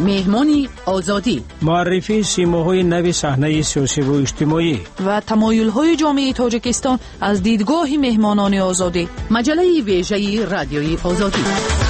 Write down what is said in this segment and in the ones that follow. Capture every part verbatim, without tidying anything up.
مهمانی آزادی، معرفی سیماهای نو صحنه سیاسی و اجتماعی و تمایل‌های جامعه تاجیکستان از دیدگاه مهمانان آزادی. مجله ویژه رادیوی آزادی.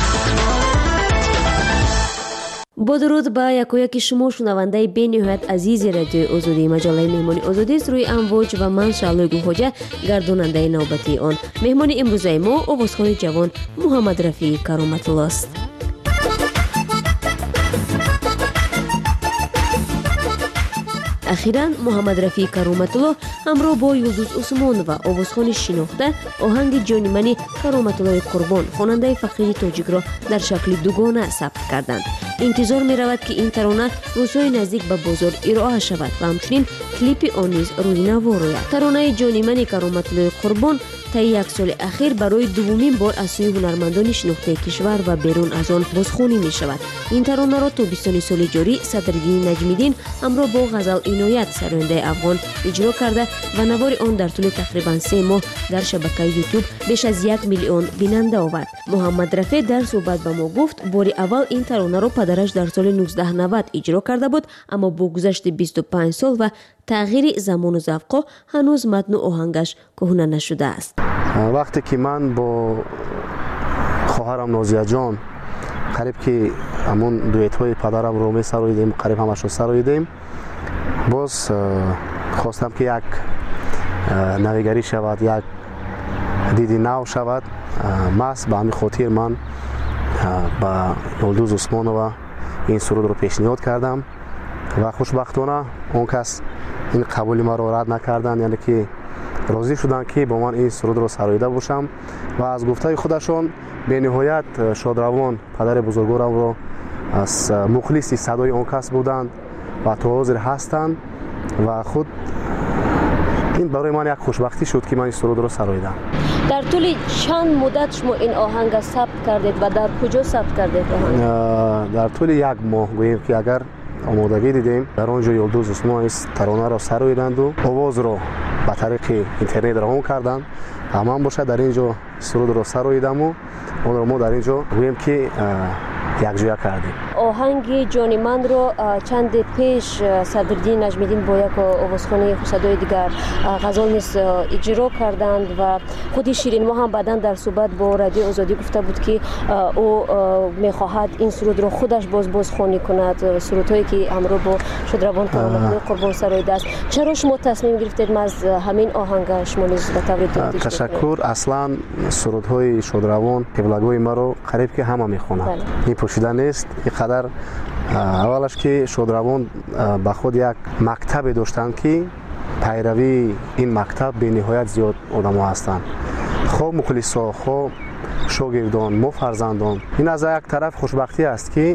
با درود به یکایک شما شنونده بین‌نهایت عزیز رادیوی آزادی. مجله مهمانی آزادی است روی امواج و من شعله گوهاجه گرداننده نوبتی آن. مهمان امروزه ما آوازخوان جوان محمد رفیع کرامت الله است. اخیراً محمد رفیع کرامت الله همراه با یلدوز عثمان و آوازخوان شناخته آهنگ جان من کرامت الله قربان خواننده فقیه تاجیک را در شکل دوگانه ثبت کردند. انتظار می رود که این ترانه روزهای نزدیک به بازار ارائه شود و همچنین کلیپ آن نیز روی نوا روید. ترانه جان من کرامت الله قربان طی یک سال اخیر برای دومین بار از سوی هنرمندان شناخته کشور و بیرون از آن بازخوانی می شود. این ترانه را تابستان سال جاری صدرالدین نجمیدین همراه با غزل عنایت سرآینده افغان اجرا کرده و نوار آن در طول تقریبا سه ماه در شبکه یوتیوب بیش از یک میلیون بیننده آورد. محمد رفیع در صحبت با ما گفت بار اول این ترانه را پدرش در سال نوزده نود اجرا کرده بود، اما با گذشت بیست و پنج سال و تغییر زمان و ذوق هنوز متن و آهنگش کهنه نشده است. وقتی که من با خواهرم نازیه جان قریب که همون دویت های پدرم رو می سراییدیم، قریب همش رو سراییدیم، باز خواستم که یک نویگری شود، یک دیدی نو شود. ماست به همین خاطر من با یلدوز عثمان و این سرود رو پیشنهاد کردم و خوشبختانه اون کس این قبولی ما رو رد نکردن، یعنی که راضی شدن که با من این سرود رو سراییده باشم و از گفته خودشون به نهایت شادروان پدر بزرگوارم رو از مخلصی صدای اون کس بودند و تا حاضر هستند و خود این برای من یک خوشبختی شد که من این سرود رو سراییدم. در طول چند مدت شما این آهنگ ثبت کردید و در کجا ثبت کردید آهنگ؟ در طول یک ماه گوییم که اگر آمادگی دیدیم در آنجا یلدوز عثمان ترانه را سراییدند و آواز را به طریق اینترنت روان کردند. همان باشه در اینجا سرود را سراییدم و اون را ما در اینجا گوییم که یک جویا کردیم. آهنگ جان من رو چند پیش صدرالدین نجمیدین با یک آوازخوانی صدای دیگر غزل نیز اجرا کردند و خود شیرین ما هم بعداً در صحبت با رادیو آزادی گفته بود که او میخواهد این سرود رو خودش باز بازخوانی کند، سرودهایی که همراه با شادروان کرامت قربان سراییده است. چرا شما تصمیم گرفتید از همین آهنگ شما نیز به طور دیگه؟ تشکر. اصلا سرودهای شادروان قبلگوی ما رو قریب که همه میخونند. این پوشیده نیست. اینقدر اولش که شادروان به خود یک مکتب داشتند که پیروی این مکتب به نهایت زیاد آدم ها هستند، خواه مخلصا، خواه شاگردان، ما فرزندان. این از یک طرف خوشبختی است که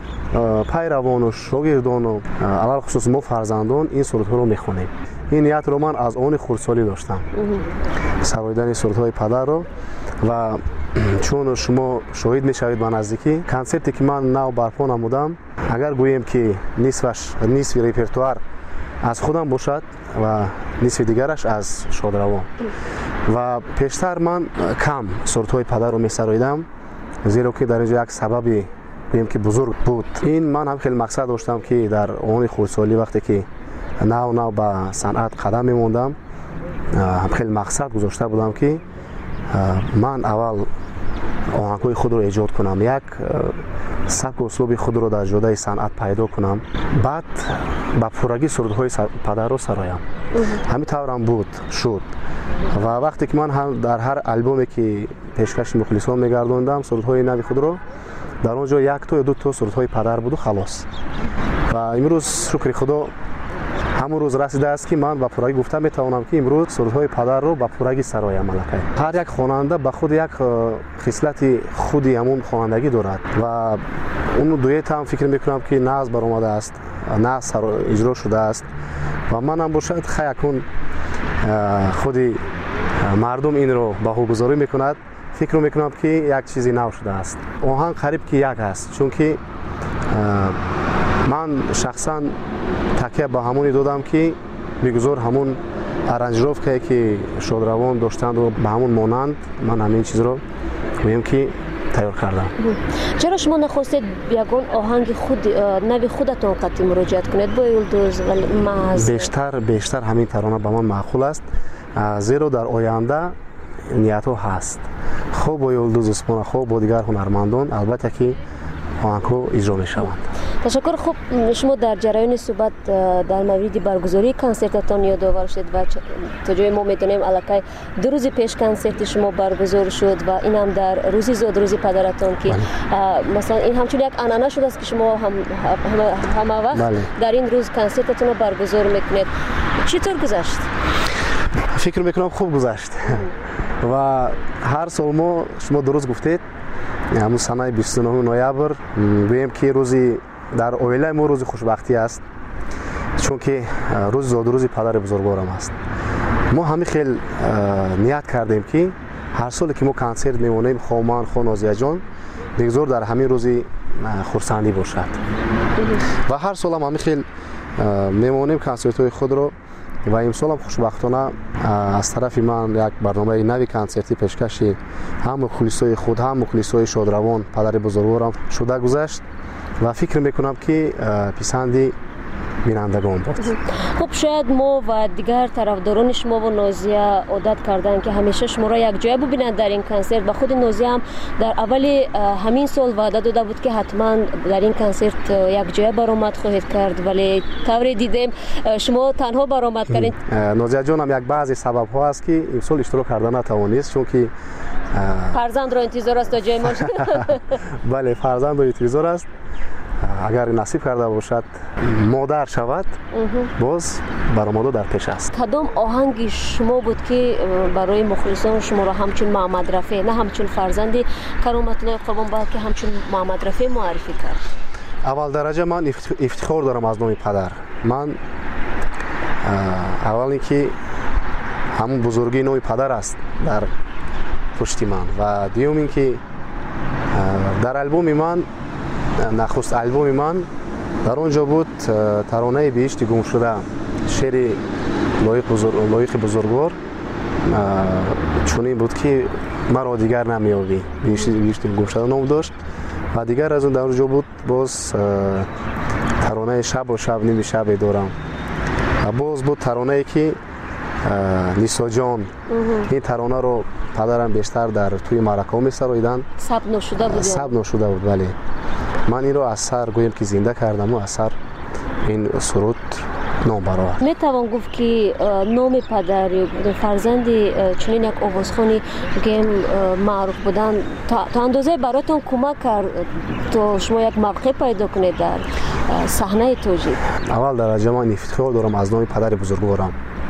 پیروان و شاگردان و اول خصوص ما فرزندان این سرودها رو میخونیم. این نیت رو من از آن خردسالی داشتم، سراییدن سرودهای پدر رو، و چون شما شاهد میشوید به نزدیکی کنسرتی که من نو برپا نمودم، اگر گوییم که نصفش نصف ریپرتوار از خودم باشد و نصف دیگرش از شادروان و پیشتر من کم سرودهای پدر رو میسراییدم، زیرا که در اینجا یک سببی گوییم که بزرگ بود. این من هم خیلی مقصد داشتم که در آن خردسالی وقتی که نو نو به صنعت قدم میموندم هم خیلی مقصد گذاشته بودم که من اول آهنگ‌های خود رو ایجاد کنم، یک سبک و اسلوب خود رو در جاده صنعت پیدا کنم، بعد با پورگی سرودهای پدر رو سرایم. همین طورم بود شد و وقتی که من هم در هر البومی که پیشکش مخلصان میگردوندم سرودهای نوی خود رو، در اونجا یک تا یا دو تا سرودهای پدر بود و خلاص. و امروز شکر خدا همون روز رسیده است که من با پورگی گفتم میتوانم که امروز سرودهای پدر رو با پورگی سرایم. ملکه هر یک خواننده به خود یک خصلت خودی همون خوانندگی دارد و اون دویت هم فکر میکنم که ناز برآمده است، ناز اجرا شده است و من هم باشد خیلی خودی مردم این رو بهاگذاری میکند، فکر میکنم که یک چیزی نو شده است. آهنگ قریب که یک است، چون که من شخصا تکیه با همونی دادم که میگذار همون ارنجروف که شادروان داشتند و به همون مانند من همین چیز رو گویم که تیار کردم. چرا شما نخواستید یگان آهنگ خود نوی خودتون قطعی مراجعت کنید با یلدوز و محض؟ بیشتر بیشتر همین ترانه به من معقول است، زیرا در آینده نیت ها هست خوب با یلدوز عثمان، خوب با دیگر هنرمندان البته که آهنگ ها اجرا می شوند. تشکر. خوب شما در جریان صحبت در مورد برگزاری کنسرتتان یادآور شد و تا جای ما میدونیم الکی دو روز پیش کنسرت شما برگزار شد و این هم در روزی زاد روزی پدرتان که مثلا این همچون یک عنعنه شده است که شما هم همه وقت بله. در این روز کنسرتتون رو برگزار میکنید. چطور گذشت؟ فکر میکنم خوب گذشت و هر سال ما شما درست گفتید همون سنه بیست و نه نوامبر گوییم که روزی در اویله ما روز خوشبختی است، چون که روز زاد روزی پدر بزرگوارم است. ما همین خیلی نیت کردیم که هر سال که ما کنسرت میمونیم خومان خو نازیه جان بگذار در همین روزی خرسندی باشد و هر سال هم همین خیلی میمونیم کنسرت های خود رو و امسال هم خوشبختانه از طرف من یک برنامه نوی کنسرتی پیشکشی هم مخلصای خود هم مخلصای شادروان پدر بزرگوارم شده گذشت و فکر میکنم که پسندی بینندگان بود. خب شاید ما و دیگر طرفداران شما و نازیه عادت کردن که همیشه شما را یک جای ببینند در این کنسرت و خود نازیه هم در اول همین سال وعده داده بود که حتما در این کنسرت یک جای برآمد خواهید کرد، ولی طوری دیدیم شما تنها برآمد کردید. نازیه جان هم یک بعضی سبب ها است که امسال اشتراک کردن نتوانست، چون که فرزند را انتظار است تا جای ما. بله فرزند را انتظار است، اگر نصیب کرده باشد مادر شود باز برآمده در پیش است. کدام آهنگ شما بود که برای مخلصان شما را همچون محمد رفیع نه همچون فرزند کرامت الله قربان بلکه همچون محمد رفیع معرفی کرد؟ اول درجه من افتخار دارم از نام پدر. من اول اینکه همون بزرگی نام پدر است در پشت من و دوم اینکه در البوم من نخست البوم من در اونجا بود ترانه بهشت گم شده، شعر لایق بزرگ لایق بزرگوار چونین بود که مرا دیگر نمیابی. بهشت بهشت گم شده نام داشت و دیگر از اون در اونجا بود باز ترانه شب و شب نمی شب دارم و باز بود ترانه که نیسا جان. این ترانه رو پدرم بیشتر در توی مرکه می سراییدن، ثبت نشده بود. ثبت نشده بود ولی من این رو از سر گویم که زنده کردم و از سر این سرود نام برآورد. می توان گفت که نام پدر فرزند چنین یک آوازخوانی که معروف بودن تا اندازه براتون کمک کرد تا شما یک موقع پیدا کنید در صحنه توجیه؟ اول درجه من افتخار دارم از نام پدر بزرگوارم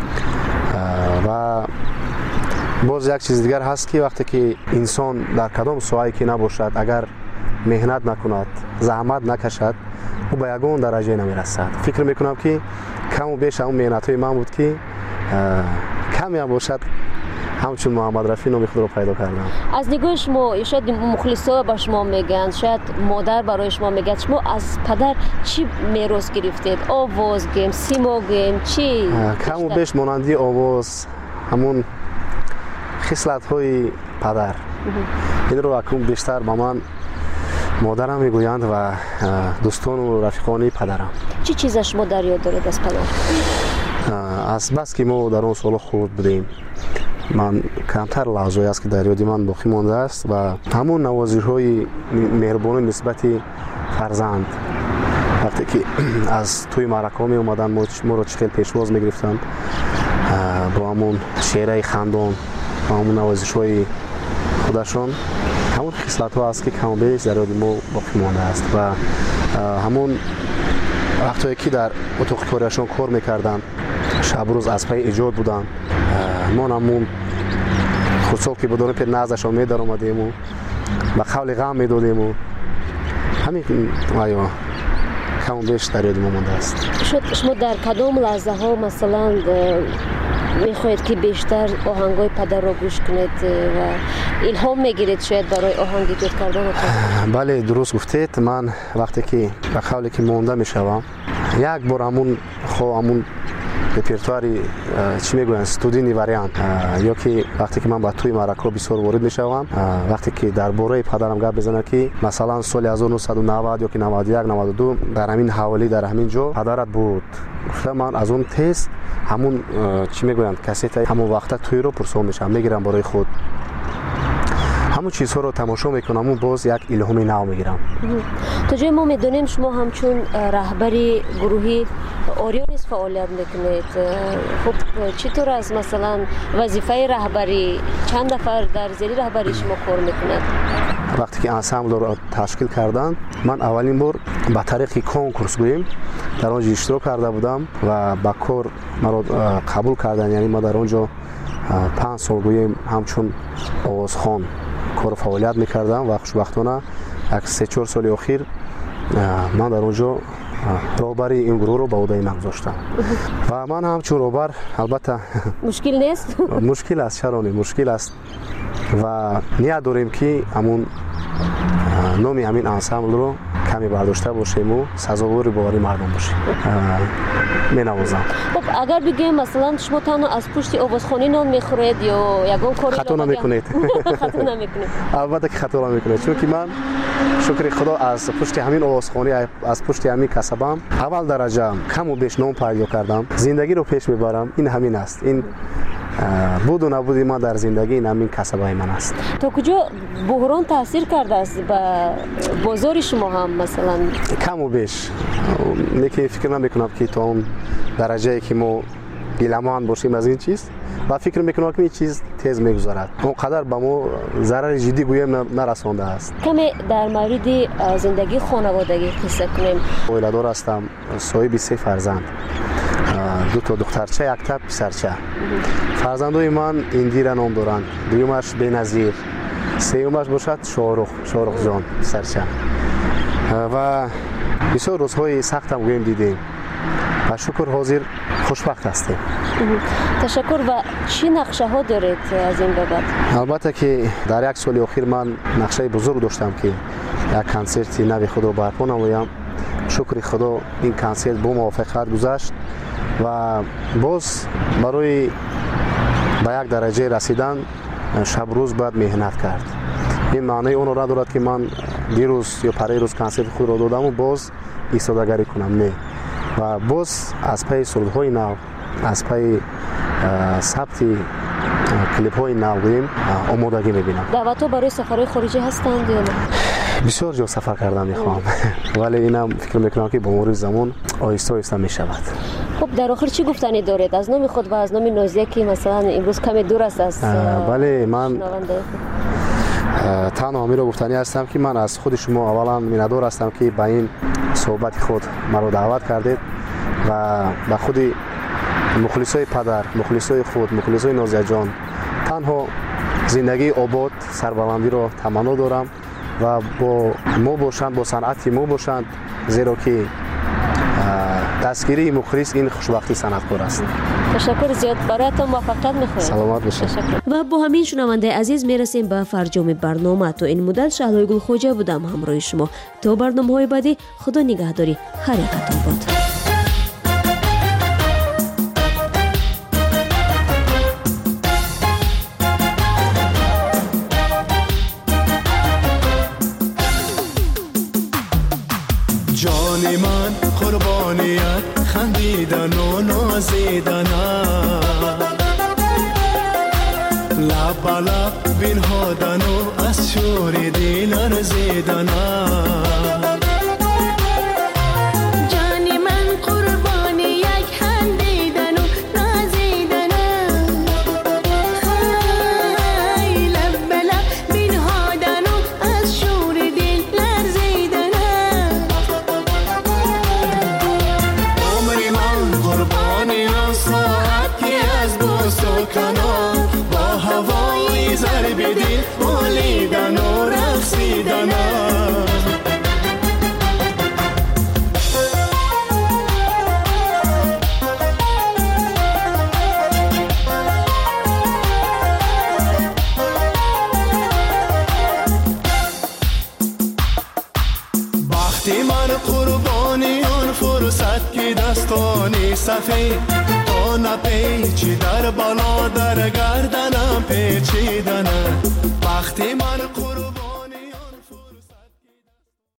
و باز یک چیز دیگر هست که وقتی که انسان در کدام ساحه‌ای که نباشد اگر مهنت نکند زحمت نکشد او به یگان درجه نمیرسد. فکر میکنم که کم و بیش اون مهنت های من بود که کمی هم باشد همچون محمد رفیع نام خود رو پیدا کردم. از نگاه شما شاید مخلصا به شما میگن، شاید مادر برای شما میگه، شما از پدر چی میراث گرفتید؟ آواز گیم، سیما گیم، چی؟ کم و بیش مانندی آواز همون خصلت های پدر. این رو اکنون بیشتر با من مادرم میگویند و دوستان و رفیقان پدرم. چی چیز شما در یاد دارید از پدر؟ از بس که ما در اون سال خورد بودیم من کمتر لحظه‌ای است که در یاد من باقی مانده است و همون نوازش‌های مهربانی نسبت فرزند وقتی که از توی مرکه می اومدن ما رو چخیل پیشواز میگرفتن با همون شعرهای خندان و همون نوازش‌های خودشون، همون خصلت ها است که کم و بیش در یاد ما باقی مانده است و همون وقتی که در اتاق کاریشون کار میکردن شب روز از پی ایجاد بودن ما همون خودسال که بدون پیر نازشون میدار آمدیم و به قول غم میدادیم و همین آیا کم و بیش در یاد ما مانده است. شما در کدام لحظه ها مثلا میخواهید که بیشتر آهنگای پدر را گوش کنید و الهام میگیرید شاید برای آهنگ ایجاد کردن؟ بله درست گفتید. من وقتی که به قولی که مانده میشوم یک بار همون خو همون رپرتواری چی میگوین استودینی وریانت یا که وقتی که من با توی معرکه بسیار وارد میشوم وقتی که درباره پدرم گپ بزنه که مثلا سال هزار و نهصد و نود یا که نود و یک نود و دو در همین حوالی در همین جا پدرت بود گفتم من از اون تست همون چی میگویند کاست همون وقت توی رو پرسون میشم میگیرم برای خود همون چیزها رو تماشا میکنم و باز یک الهامی نو میگیرم. تا جای ما میدونیم شما همچون رهبری گروهی اوریونیس فعالیت میکنید. خب چطور از مثلا وظیفه رهبری چند نفر در زیر رهبری شما کار میکنند؟ وقتی که انسامبل رو تشکیل کردن من اولین بار با طریق کنکورس گوییم در اونجا اشتراک کرده بودم و با کار مرا قبول کردن. یعنی ما در اونجا پنج سال گوییم همچون آوازخوان کار فعالیت میکردم و خوشبختانه یک سه چهار سال اخیر من در اونجا رهبری این گروه رو به عهده من گذاشتم و من همچون رهبر البته مشکل نیست مشکل است چرا نه مشکل است و نیت داریم که همون نامی همین انسامبل رو کمی برداشته باشیم و سزاوار باوری مردم باشیم. می نوازم. خب اگر بگیم مثلا شما تنها از پشت آوازخوانی نان میخورید یا یگان کاری خطا نمیکنید؟ خطا نمیکنید. البته که خطا نمیکنید چون که من شکر خدا از پشت همین آوازخوانی از پشت همین کسبم اول درجه کم و بیش نام پیدا کردم. زندگی رو پیش میبرم. این همین است. این بود و نبودی ما در زندگی این همین کسبای من است. تا کجا بحران تاثیر کرده است به بازار شما هم مثلا؟ کم و بیش میگه فکر نمیکنم که تا اون درجه که ما گیلمان باشیم از این چیز و فکر میکنم که این چیز تیز میگذارد اونقدر به ما ضرر جدی گویم نرسانده است. کمی در مورد زندگی خانوادگی قصه کنیم. ولادار هستم صاحب سه فرزند دو تا دخترچه یک تا پسرچه. فرزندای من اندیره نام دارند. دویمش بنظیر سومش باشد شاهرخ شاهرخ جان پسرچه و بسیار روزهای سخت هم گویم دیدیم و شکر حاضر خوشبخت هستیم. تشکر. و چی نقشه ها دارید از این به بعد؟ البته که در یک سال اخیر من نقشه بزرگ داشتم که یک کنسرت نوی خود رو برپا نمایم. شکر خدا این کنسرت با موافقت گذشت و باز برای به یک درجه رسیدن شب روز باید مهنت کرد. این معنی اون را دارد که من دیروز یا پری روز کنسرت خود را دادم و باز ایستادگی کنم نه و باز از پی سرودهای نو از پی ثبت کلیپ های نو گوییم آمادگی میبینم. دعوت ها برای سفرهای خارجی هستند یا نه؟ بسیار جا سفر کردم میخوام ولی اینم فکر میکنم که با مرور زمان آهسته آهسته میشود. خب در آخر چی گفتنی دارید از نام خود و از نام نازیه که مثلا امروز کمی دور است از بله من تنها همین رو گفتنی هستم که من از خود شما اولا میندار هستم که به این صحبت خود مرا دعوت کردید و به خود مخلصای پدر مخلصای خود مخلصای نازیه جان تنها زندگی آباد سربلندی رو تمنا دارم و با ما باشند با صنعت ما باشند زیرا که دستگیری مخلص این خوشبختی صنعتکار است. تشکر زیاد برایتان موفقیت می‌خوایم. سلامت باشید. و با همین شنونده عزیز میرسیم به فرجام برنامه. تو این مدت شهلای گلخوجه بودم همراه شما. تا برنامه‌های بعدی خدا نگهداری. هر یکتون باد. جان من قربانیت خندیدن و نازیدن لب لب بنهادن و از شور دل ارزیدن جان من قربانی یک خندیدن و نازیدن خی لب لب بنهادن و از شور دل لرزیدن عمر من قربانی آن ساعت که از بوس و کنار با هوای ضرب دل بولیدن و رقصیدن وقتی من قربانی آن فرصت که دستانی سفید نپیچی در بالا در گردنم پیچیدنه وقتی من